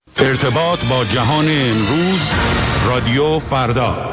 ارتباط با جهان امروز، رادیو فردا.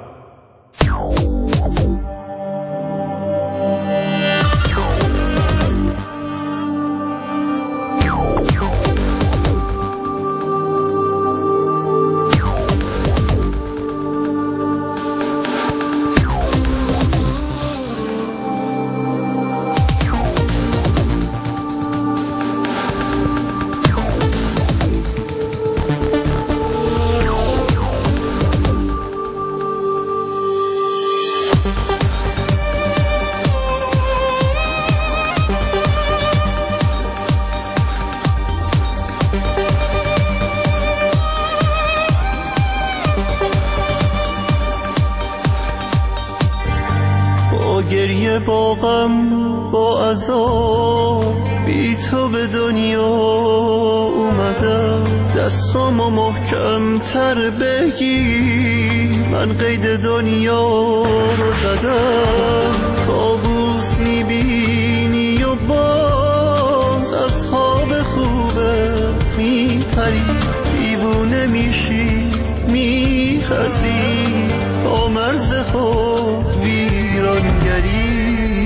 گریه با غم با عذاب بی تو به دنیا اومدم، دستامو محکم تر بگی من قید دنیا رو زدم. کابوس میبینی و باز از خواب خوبت میپری، دیوونه میشی میخزی با مرز خود ویرانگری.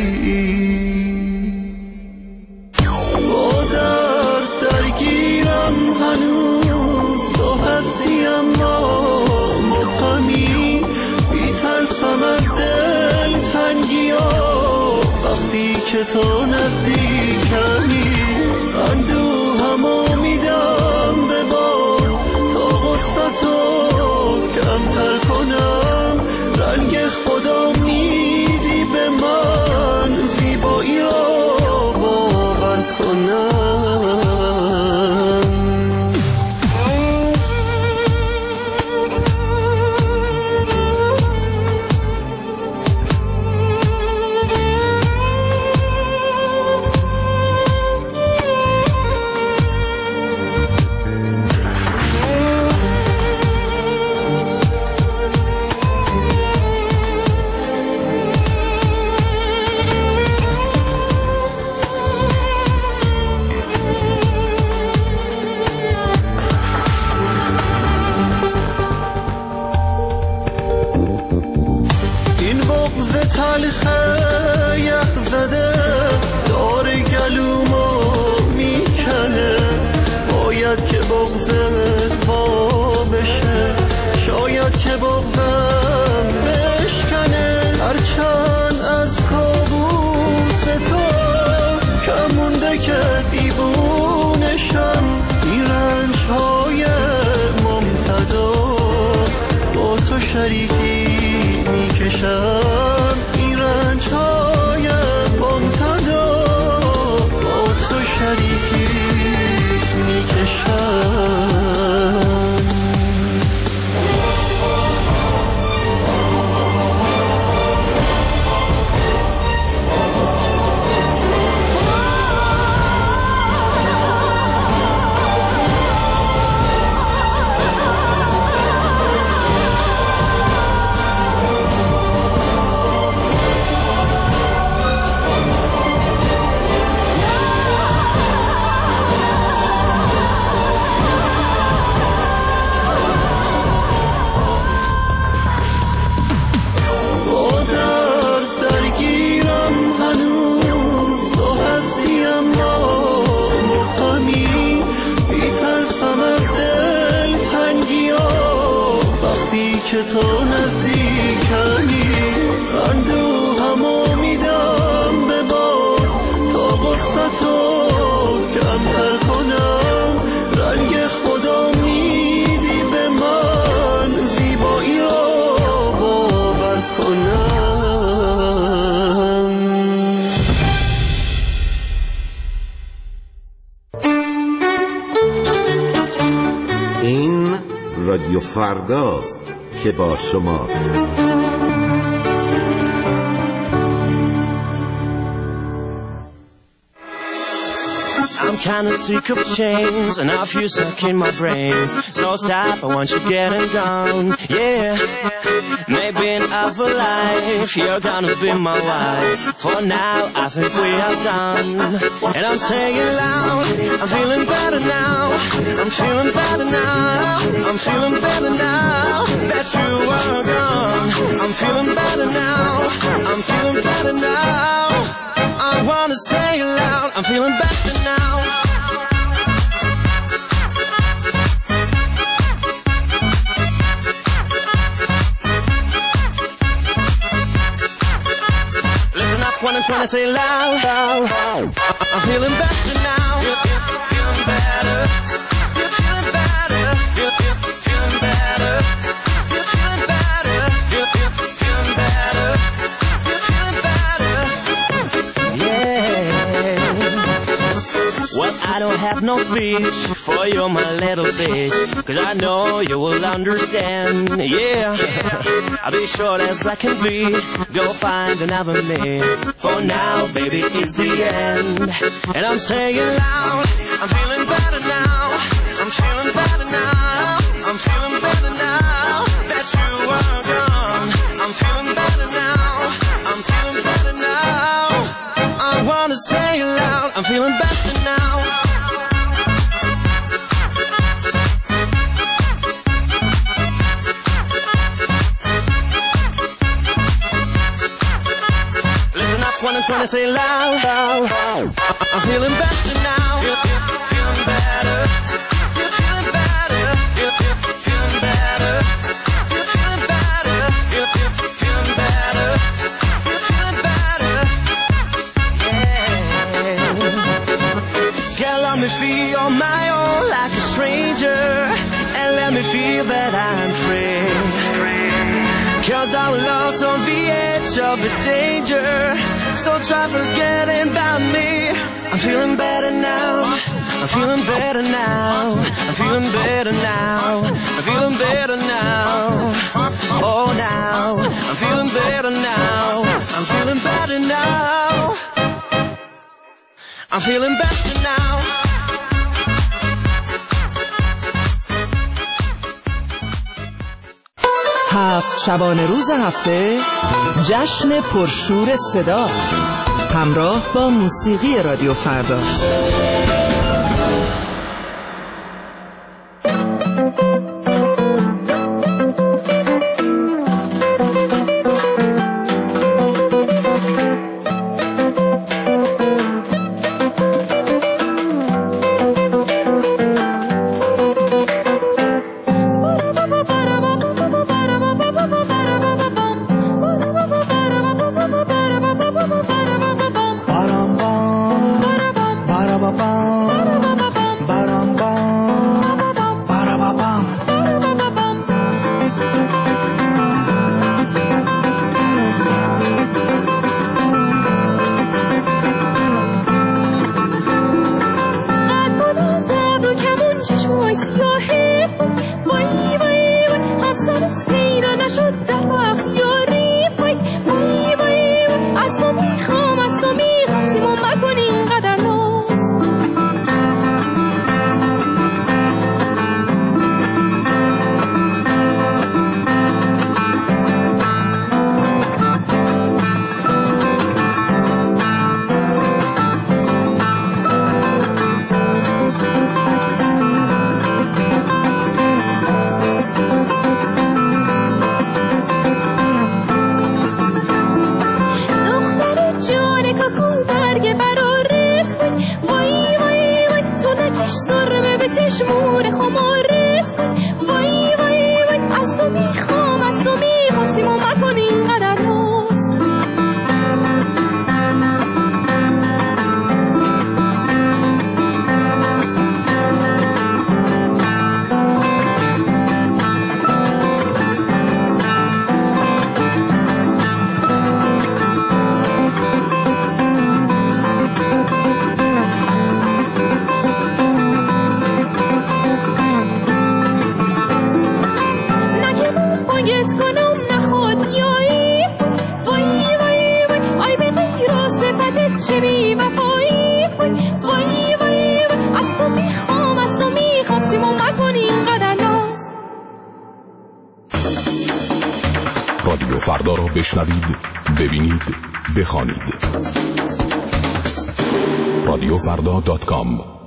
با درد درگیرم هنوز تو هستی اما مبهمی، میترسم از دل تنگیا وقتی که تو نزدیکمی. اندوهمو میدم به بار تا غصتو کمتر کنم، رنگ خدا میدی به من زیبایی را باور کنم. تلخه یخ زده دار گلومو میکنه، باید که بغضت وا بشه، شاید که بغضم بشکنه. هرچند از کابوس تو کم مونده که دیوونشم، این رنج‌های ممتدا با تو شریکی میکشم، این رنج‌های ممتدا با تو شریکی میکشم. که تو نزدیکمی، اندوهمو میدم به بار تا غصتو کمتر کنم، رنگ خدا میدی به من زیبایی را باور کنم. این رادیو فرداست که با شماست. kinda sick of chains, and I feel stuck in my brains. So stop, I want you getting gone, yeah. Maybe in other life you're gonna be my wife. For now, I think we are done. And I'm saying loud, I'm feeling better now. I'm feeling better now. I'm feeling better now that you are gone. I'm feeling better now. I'm feeling better now. I wanna say it loud. I'm feeling better now. Listen up when I'm trying to say loud. I'm feeling better now. You're feeling better. You're feeling better. You're feeling better. You're feeling better. You're feeling better. You're feeling better. Yeah. Well, I don't have no speech for you, my little bitch, 'cause I know you will understand. Yeah. I'll be short as I can be. Go find another man. For now, baby, it's the end. And I'm saying loud, I'm feeling better now. I'm feeling better now. I'm feeling better now that you are gone. I'm feeling better now. I'm feeling better now. I wanna say it loud. I'm feeling better now. When I'm trying to say loud, I'm feeling better now. You're feeling better. You're feeling better. You're feeling better. You're feeling better. You're feeling better. You're feeling better. Yeah. Girl, let me feel on my own like a stranger, and let me feel that I'm free. 'Cause our love's on the edge of the danger. So try forgetting about me. I'm feeling better now. I'm feeling better now. I'm feeling better now. I'm feeling better now. Oh, now I'm feeling better now. I'm feeling better now. I'm feeling better now. هفت شبانه روز هفته جشن پرشور صدا همراه با موسیقی رادیو فردا. چشمور خمارت وای وای وای از تو میخواستیم و مکن اینقدر ناز. رادیو فردا را بشنوید، ببینید، بخوانید. radiofrda.com.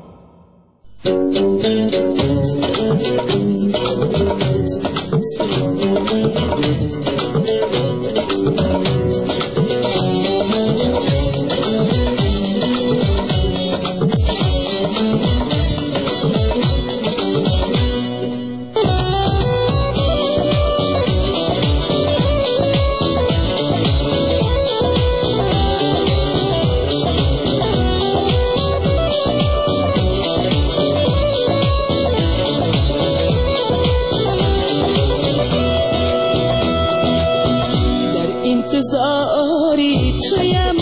انتظاری تویم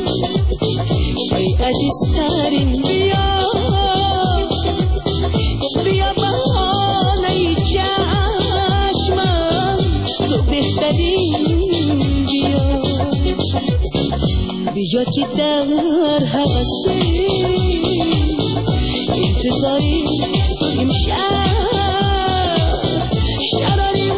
ای عزیزترین، بیا بیا بهانه چشمم، تو بهترین، بیا بیا که در حوثی انتظاری امشب شراری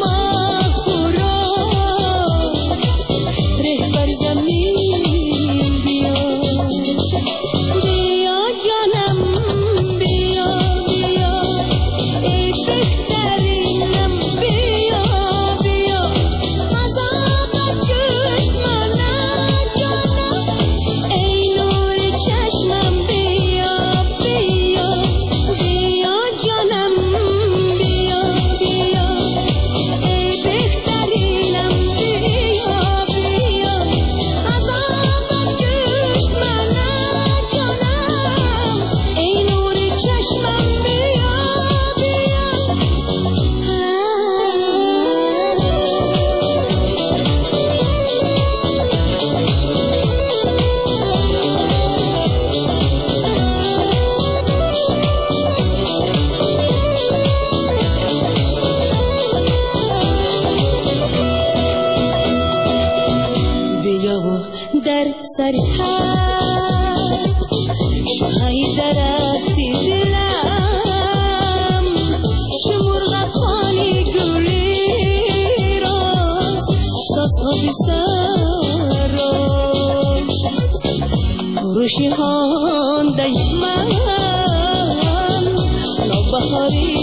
در سر های درختی دلم چه مرغکانی گلی راست سازها بی سر روشی هانده من نوبهاری